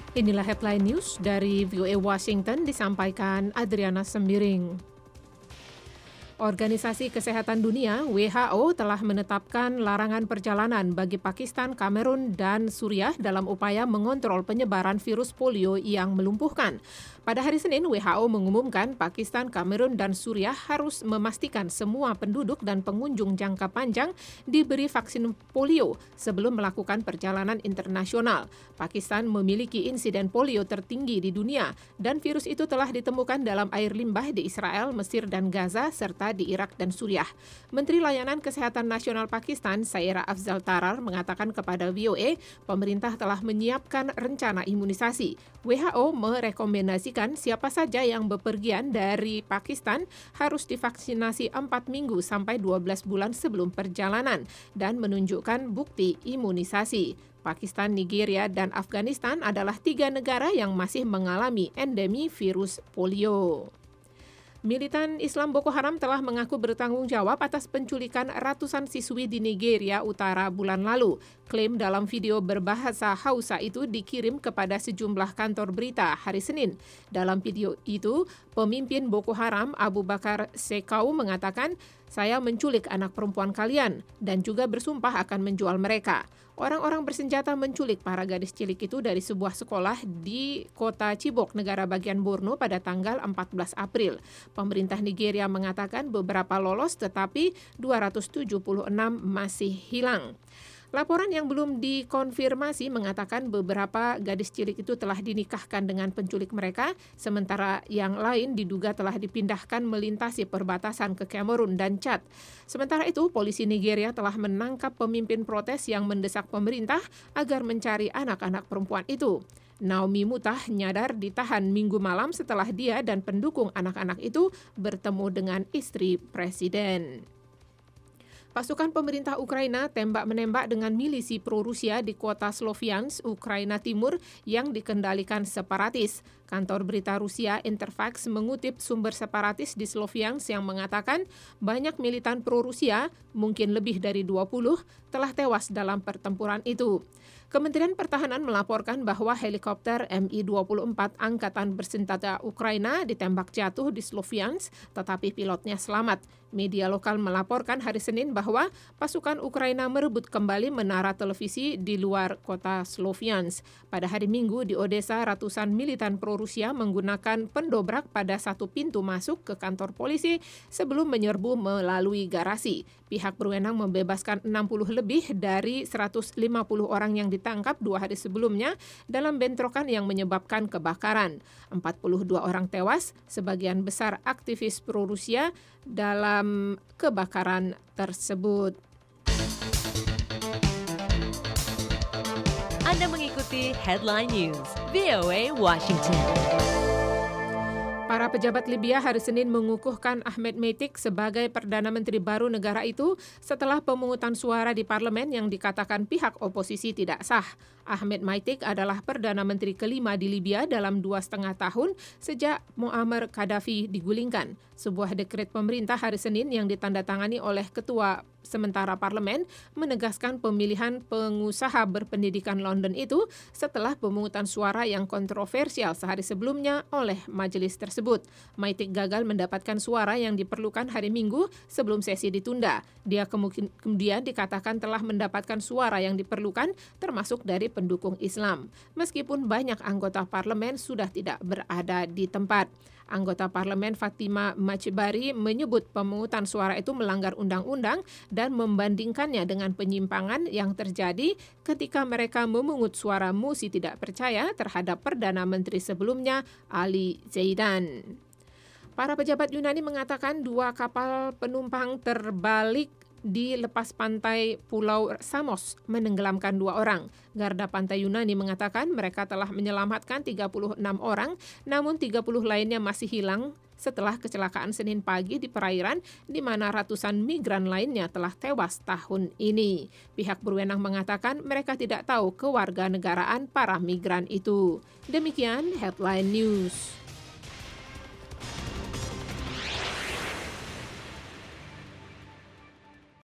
Inilah headline news dari VOA Washington disampaikan Adriana Sembiring. Organisasi Kesehatan Dunia (WHO) telah menetapkan larangan perjalanan bagi Pakistan, Kamerun, dan Suriah dalam upaya mengontrol penyebaran virus polio yang melumpuhkan. Pada hari Senin, WHO mengumumkan Pakistan, Kamerun, dan Suriah harus memastikan semua penduduk dan pengunjung jangka panjang diberi vaksin polio sebelum melakukan perjalanan internasional. Pakistan memiliki insiden polio tertinggi di dunia dan virus itu telah ditemukan dalam air limbah di Israel, Mesir, dan Gaza, serta di Irak dan Suriah. Menteri Layanan Kesehatan Nasional Pakistan, Saira Afzal Tarar, mengatakan kepada VOA, pemerintah telah menyiapkan rencana imunisasi. WHO merekomendasikan siapa saja yang bepergian dari Pakistan harus divaksinasi 4 minggu sampai 12 bulan sebelum perjalanan dan menunjukkan bukti imunisasi. Pakistan, Nigeria, dan Afghanistan adalah 3 negara yang masih mengalami endemi virus polio. Militan Islam Boko Haram telah mengaku bertanggung jawab atas penculikan ratusan siswi di Nigeria Utara bulan lalu. Klaim dalam video berbahasa Hausa itu dikirim kepada sejumlah kantor berita hari Senin. Dalam video itu, pemimpin Boko Haram Abu Bakar Sekau mengatakan, "Saya menculik anak perempuan kalian dan juga bersumpah akan menjual mereka." Orang-orang bersenjata menculik para gadis cilik itu dari sebuah sekolah di kota Chibok, negara bagian Borno pada tanggal 14 April. Pemerintah Nigeria mengatakan beberapa lolos tetapi 276 masih hilang. Laporan yang belum dikonfirmasi mengatakan beberapa gadis cilik itu telah dinikahkan dengan penculik mereka, sementara yang lain diduga telah dipindahkan melintasi perbatasan ke Kamerun dan Chad. Sementara itu, polisi Nigeria telah menangkap pemimpin protes yang mendesak pemerintah agar mencari anak-anak perempuan itu. Naomi Mutah nyadar ditahan Minggu malam setelah dia dan pendukung anak-anak itu bertemu dengan istri presiden. Pasukan pemerintah Ukraina tembak-menembak dengan milisi pro-Rusia di kota Sloviansk, Ukraina Timur yang dikendalikan separatis. Kantor berita Rusia Interfax mengutip sumber separatis di Sloviansk yang mengatakan banyak militan pro-Rusia, mungkin lebih dari 20, telah tewas dalam pertempuran itu. Kementerian Pertahanan melaporkan bahwa helikopter Mi-24 Angkatan Bersenjata Ukraina ditembak jatuh di Sloviansk, tetapi pilotnya selamat. Media lokal melaporkan hari Senin bahwa pasukan Ukraina merebut kembali menara televisi di luar kota Sloviansk. Pada hari Minggu di Odessa, ratusan militan pro-Rusia menggunakan pendobrak pada satu pintu masuk ke kantor polisi sebelum menyerbu melalui garasi. Pihak berwenang membebaskan 60 lebih dari 150 orang yang ditangkap 2 hari sebelumnya dalam bentrokan yang menyebabkan kebakaran. 42 orang tewas, sebagian besar aktivis pro-Rusia dalam kebakaran tersebut. Anda mengikuti Headline News, VOA Washington. Para pejabat Libya hari Senin mengukuhkan Ahmed Maitik sebagai Perdana Menteri baru negara itu setelah pemungutan suara di parlemen yang dikatakan pihak oposisi tidak sah. Ahmed Maitik adalah Perdana Menteri kelima di Libya dalam 2,5 tahun sejak Muammar Gaddafi digulingkan. Sebuah dekret pemerintah hari Senin yang ditandatangani oleh Ketua Sementara Parlemen menegaskan pemilihan pengusaha berpendidikan London itu setelah pemungutan suara yang kontroversial sehari sebelumnya oleh majelis tersebut. Maitik gagal mendapatkan suara yang diperlukan hari Minggu sebelum sesi ditunda. Dia kemudian dikatakan telah mendapatkan suara yang diperlukan termasuk dari pendukung Islam. Meskipun banyak anggota parlemen sudah tidak berada di tempat. Anggota parlemen Fatima Machibari menyebut pemungutan suara itu melanggar undang-undang dan membandingkannya dengan penyimpangan yang terjadi ketika mereka memungut suara mosi tidak percaya terhadap Perdana Menteri sebelumnya Ali Zaidan. Para pejabat Yunani mengatakan 2 kapal penumpang terbalik di lepas pantai Pulau Samos menenggelamkan 2 orang. Garda Pantai Yunani mengatakan mereka telah menyelamatkan 36 orang, namun 30 lainnya masih hilang setelah kecelakaan Senin pagi di perairan di mana ratusan migran lainnya telah tewas tahun ini. Pihak berwenang mengatakan mereka tidak tahu kewarganegaraan para migran itu. Demikian Headline News.